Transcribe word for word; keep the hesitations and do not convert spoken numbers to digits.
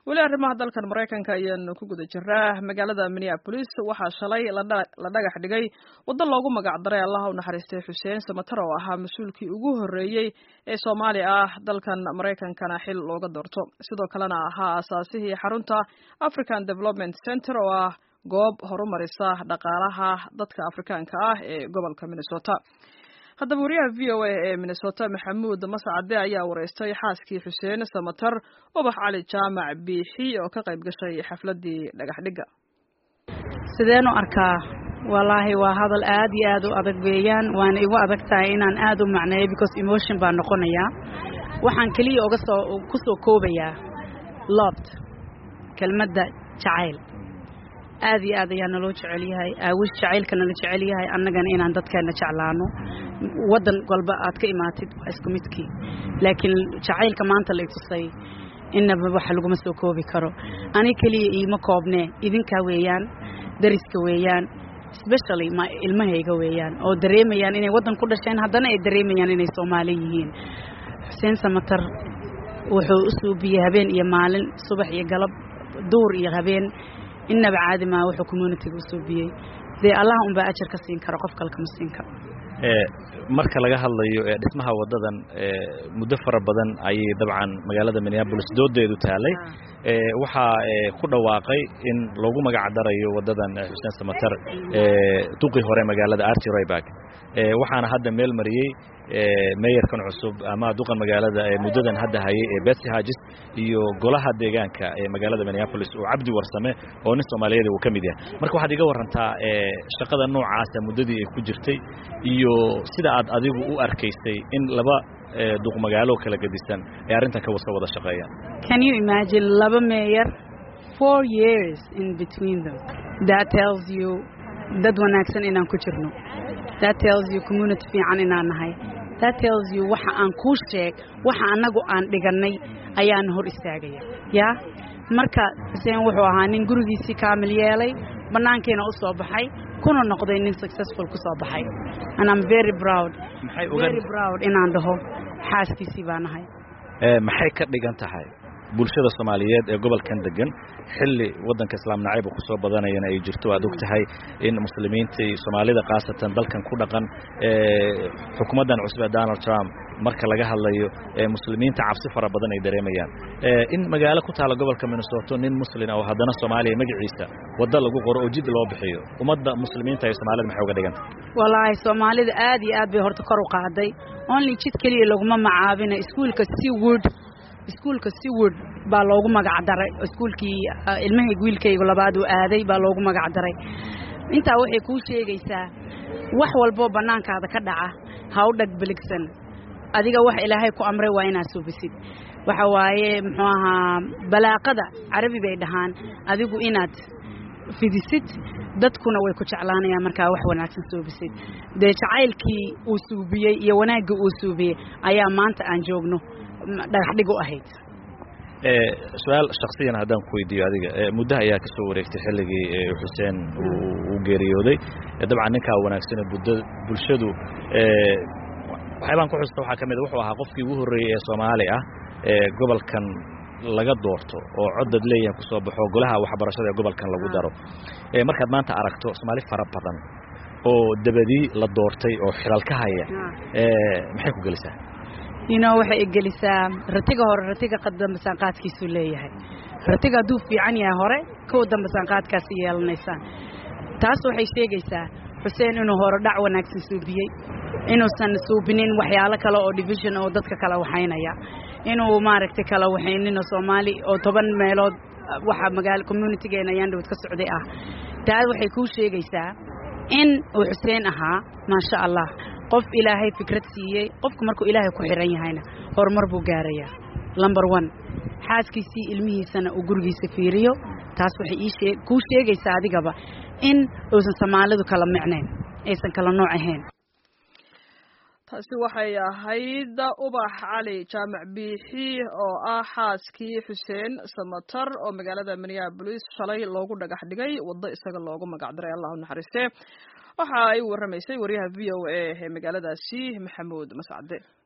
weli arrimaha dalkan Mareykanka ayaan ku guda jiraa magaalada Minneapolis waxaa shalay la dhagax dhigay wado loogu magac daray Allah u naxariistay Xuseen Samatar oo ahaa mas'uulkii ugu horeeyay ee Soomaali ah dalkan Mareykankana xil looga doorto sidoo kalena ahaa asaasihii xarunta African Development Center oo ah goob horumarisa dhaqaalaha dadka Afrikaanka ah ee gobolka Minnesota. haddaba wariyaha V O A ee Minnesota Maxamuud Mascade ayaa wareystay xaaskii Xuseen Samatar Ubax Cali Jaamac Biixi oo ka qayb gashay xafladii dhagax dhiga. sideen u arkaa wallahi waa hadal aad iyo aad u adag weeyaan waana igu adag tahay inaan aad u macneeyo because emotion baa noqonaya waxaan kaliya uga soo ku soo koobayaa loved kelmadda jacayl aad iyo aad ayaan naloo jecel yahay aawish jacaylka nala jecel yahay annagana inaan dadkeena jeclaano wadan walba aad ka imaatid waa isku midkii laakiin jacaylka maanta la itusay inaba wax lagu ma soo koobi karo ani kaliya iima koobne idinka weeyaan dariska weeyaan especially ma ilmahayga weeyaan oo dareemayaan inay wadan ku dhasheen haddana ay dareemayaan inay Soomaali yihiin Xuseen Samatar wuxuu u suubiyay habeen iyo maalin subax iyo galab duur iyo habeen inaba caadi ma wuxuu community u suubiyay de Allah un baa ajar ka siin karo qof kale kama siin karo ee marka laga hadlayo ee dhismaha wadadan ee muddo fara badan ay dabcan magaalada Minneapolis doodeedu taalay ee waxa ku dhawaaqay in lagu magac darayo wadadan Xuseen Samatar ee duqi hore magaalada Archie Rayback ee waxaana hadda meel mariyay ee mayorkan cusub ama duqan magaalada ee muddadan hadda hayay ee Betsy Hagis iyo golaha deegaanka ee magaalada Minneapolis oo Cabdi Warsame oo nin Soomaaliyeed uu kamid yahay marka waxaad iga warantaa ee shaqada noocaas ah muddadii ay ku jirtay iyo sida aad adigu u arkaysay in laba duq magaalo kala gadisan ay arintan ka wada shaqeeyaan. Can you imagine laba mayor four years in between them? That tells you dad wanaagsan inaan ku jirno. That tells you community fiican inaan nahay. That tells you waxa aan ku sheeg waxa anagu aan dhiganay ayaan hor istaagaya. Ya marka Xuseen wuxuu ahaa nin gurigiisii kaamil yeelay banaankeena u soo baxay kuna noqday nin successful ku soo baxay and I'm very proud very proud inaan dhaho xaaskiisii baan ahay ee maxay ka dhigan tahay bulshada Soomaaliyeed ee gobolkan degan xilli wadanka islaam nacayb ku soo badanayna ay jirto aad og tahay in muslimiinta Soomaalida qaasatan dalkan ku dhaqan ee xukuumadan cusub ee Donald Trump marka laga hadlayo ee muslimiinta cabsi fara badan ay dareemayaan ee in magaalo ku taala gobolka Minnesota nin muslim oo haddana Soomaaliya magaciisa wada lagu qoro oo jid loo bixiyo umada muslimiinta ee Soomaalida maxay uga dhigan wallahi Soomaalida aad iyo aad bay horta kor u qaaday only jid kaliya laguma macaabina iskuulka Seawood iskuulka Seawood baa loogu magac daray iskuulkii ilmahayga wiilkayga labaad uu aaday baa loogu magac daray inta waxay ku sheegaysaa wax walbo banaankaada ka dhaca ha u dhag biligsan adiga wax Ilaahay ku amray waa inaad suubisid waxa waaye muxuu ahaa balaaqada Carabi bay dhahaan adigu inaad fidisid dadkuna way ku jeclaanayaan marka wax wanaagsan suubisid de jacaylkii uu suubiyay iyo wanaagga uu suubiyay ayaa maanta aan joogno dhagax dhig u ahayd ee su'aal shakhsiyan hadaan ku weydiiyo adiga muddo ayaa ka soo wareegtay xilligii Xuseen uu geeriyooday dabcan ninka wanaagsan ee bulshadu ee waxaan ku xustaa waxa kamid wuxuu ahaa qofkii ugu horeeyay ee Soomaali ah ee gobolkan laga doorto oo codad leeyahay ku soo baxo golaha waxbarashada ee gobolkan lagu daro ee markaad maanta aragto Soomaali fara badan oo dabadii la doortay oo xilal ka haya ee maxay ku galisaa ina waxa ay galisaa ratiga hore ratiga qadam sanqaadkiisu leeyahay ratiga duu fiican yahay hore koo damba sanqaadkaas yeelanaysa taas waxay sheegaysaa Xuseen inuu hore dhac wanaagsan suubiyay inuu san suubinin waxyaalo kale oo division oo dadka kala waxaynaya inuu maaragtay kala waxaynino Soomaali oo toban meelood waxa magaalo community-geena ayaan dhawad ka socday ah taas waxay ku sheegaysaa in uu Xuseen ahaa ma sha Allah qof Ilaahay fikrad siiyay qofku markuu Ilaahay ku xiran yahayna horumar buu gaarayaa number one xaaskiisii ilmihiisana uu gurigiisa fiiriyo taas waxay ii sheeg ku sheegaysaa adigaba in uusan Soomaalidu kala micneen aysan kala nooc ahayn taasi waxay ahayd Ubax Cali Jaamac Biixi oo ah xaaskii Xuseen Samatar oo magaalada Minneapolis shalay loogu dhagax dhigay wado isaga loogu magac daray Allah u naxariistay waxa ay waramaysay wariyaha V O A ee magaaladaasi Maxamuud Mascade.